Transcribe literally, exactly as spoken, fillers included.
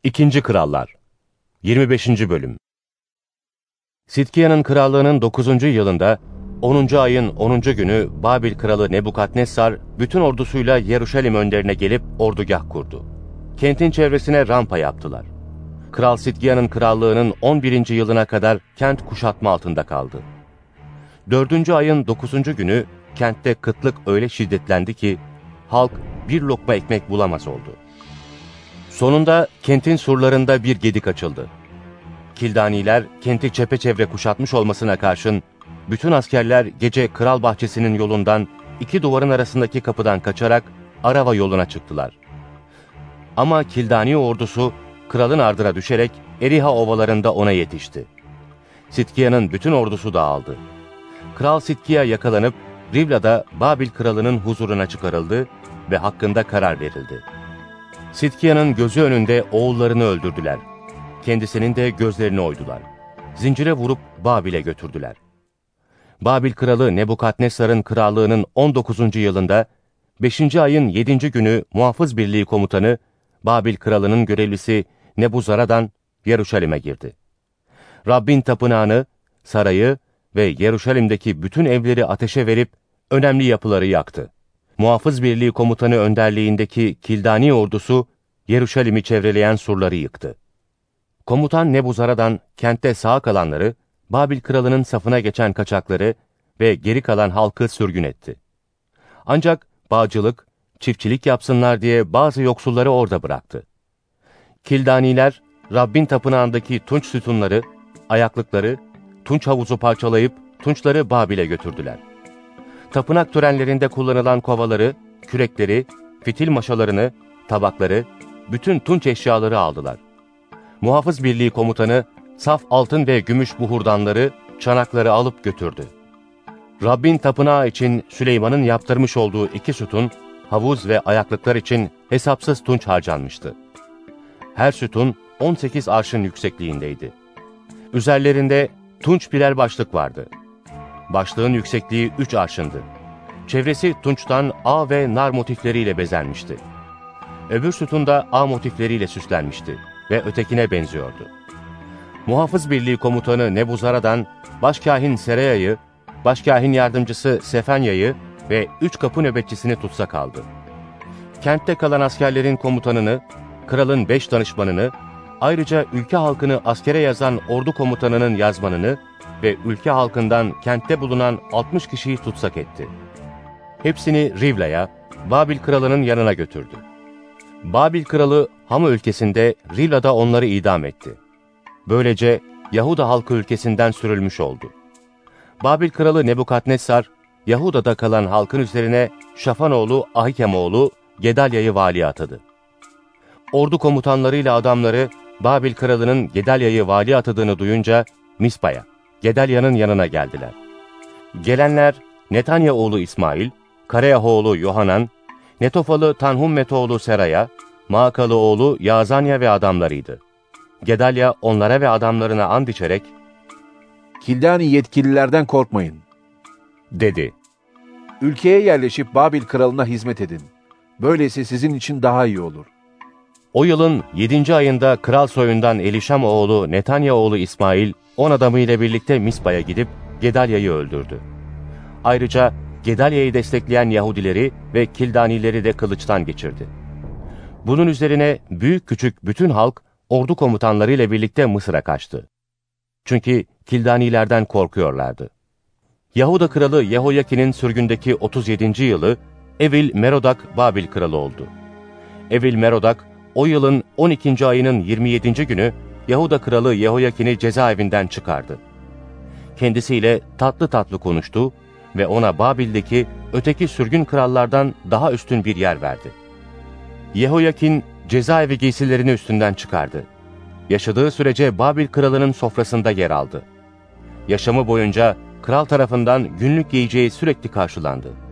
İkinci Krallar yirmi beşinci Bölüm. Sidkiya'nın krallığının dokuzuncu yılında, onuncu ayın onuncu günü Babil kralı Nebukadnessar bütün ordusuyla Yeruşalim önlerine gelip ordugah kurdu. Kentin çevresine rampa yaptılar. Kral Sidkiya'nın krallığının on birinci yılına kadar kent kuşatma altında kaldı. Dördüncü ayın dokuzuncu günü kentte kıtlık öyle şiddetlendi ki halk bir lokma ekmek bulamaz oldu. Sonunda kentin surlarında bir gedik açıldı. Kildaniler kenti çepeçevre kuşatmış olmasına karşın bütün askerler gece kral bahçesinin yolundan iki duvarın arasındaki kapıdan kaçarak Arava yoluna çıktılar. Ama Kildani ordusu kralın ardına düşerek Eriha ovalarında ona yetişti. Sidkiya'nın bütün ordusu dağıldı. Kral Sidkiya yakalanıp Rivla'da Babil kralının huzuruna çıkarıldı ve hakkında karar verildi. Sidkiya'nın gözü önünde oğullarını öldürdüler. Kendisinin de gözlerini oydular. Zincire vurup Babil'e götürdüler. Babil kralı Nebukadnessar'ın krallığının on dokuzuncu yılında, beşinci ayın yedinci günü Muhafız Birliği komutanı, Babil kralının görevlisi Nebuzaradan Yeruşalim'e girdi. Rabbin tapınağını, sarayı ve Yeruşalim'deki bütün evleri ateşe verip önemli yapıları yaktı. Muhafız Birliği komutanı önderliğindeki Kildani ordusu, Yeruşalim'i çevreleyen surları yıktı. Komutan Nebuzaradan kentte sağ kalanları, Babil kralının safına geçen kaçakları ve geri kalan halkı sürgün etti. Ancak bağcılık, çiftçilik yapsınlar diye bazı yoksulları orada bıraktı. Kildaniler, Rabbin tapınağındaki tunç sütunları, ayaklıkları, tunç havuzu parçalayıp tunçları Babil'e götürdüler. Tapınak törenlerinde kullanılan kovaları, kürekleri, fitil maşalarını, tabakları, bütün tunç eşyaları aldılar. Muhafız Birliği komutanı, saf altın ve gümüş buhurdanları, çanakları alıp götürdü. Rabbin tapınağı için Süleyman'ın yaptırmış olduğu iki sütun, havuz ve ayaklıklar için hesapsız tunç harcanmıştı. Her sütun on sekiz arşın yüksekliğindeydi. Üzerlerinde tunç birer başlık vardı. Başlığın yüksekliği üç arşındı. Çevresi tunçtan ağ ve nar motifleriyle bezenmişti. Öbür sütun da ağ motifleriyle süslenmişti ve ötekine benziyordu. Muhafız Birliği komutanı Nebuzaradan, başkâhin Sereya'yı, başkâhin yardımcısı Sefanya'yı ve üç kapı nöbetçisini tutsak aldı. Kentte kalan askerlerin komutanını, kralın beş danışmanını, ayrıca ülke halkını askere yazan ordu komutanının yazmanını ve ülke halkından kentte bulunan altmış kişiyi tutsak etti. Hepsini Rivla'ya, Babil kralının yanına götürdü. Babil kralı Ham ülkesinde Rivla'da onları idam etti. Böylece Yahuda halkı ülkesinden sürülmüş oldu. Babil kralı Nebukadnessar, Yahuda'da kalan halkın üzerine Şafan oğlu Ahikem oğlu Gedalya'yı vali atadı. Ordu komutanlarıyla adamları Babil kralının Gedalya'yı vali atadığını duyunca Mispa'ya, Gedalya'nın yanına geldiler. Gelenler Netanya oğlu İsmail, Kareyah oğlu Yohanan, Netofalı Tanhummet oğlu Seraya, Maakalı oğlu Yazanya ve adamlarıydı. Gedalya onlara ve adamlarına and içerek, "Kildani yetkililerden korkmayın," dedi. "Ülkeye yerleşip Babil kralına hizmet edin. Böylesi sizin için daha iyi olur." O yılın yedinci ayında kral soyundan Elişam oğlu Netanya oğlu İsmail, on adamıyla birlikte Mispa'ya gidip Gedalya'yı öldürdü. Ayrıca Gedalya'yı destekleyen Yahudileri ve Kildanileri de kılıçtan geçirdi. Bunun üzerine büyük küçük bütün halk ordu komutanlarıyla birlikte Mısır'a kaçtı. Çünkü Kildanilerden korkuyorlardı. Yahuda kralı Yehoyakin'in sürgündeki otuz yedinci yılı Evil Merodak Babil kralı oldu. Evil Merodak o yılın on ikinci ayının yirmi yedinci günü Yahuda kralı Yehoyakin'i cezaevinden çıkardı. Kendisiyle tatlı tatlı konuştu ve ona Babil'deki öteki sürgün krallardan daha üstün bir yer verdi. Yehoyakin cezaevi giysilerini üstünden çıkardı. Yaşadığı sürece Babil kralının sofrasında yer aldı. Yaşamı boyunca kral tarafından günlük yiyeceği sürekli karşılandı.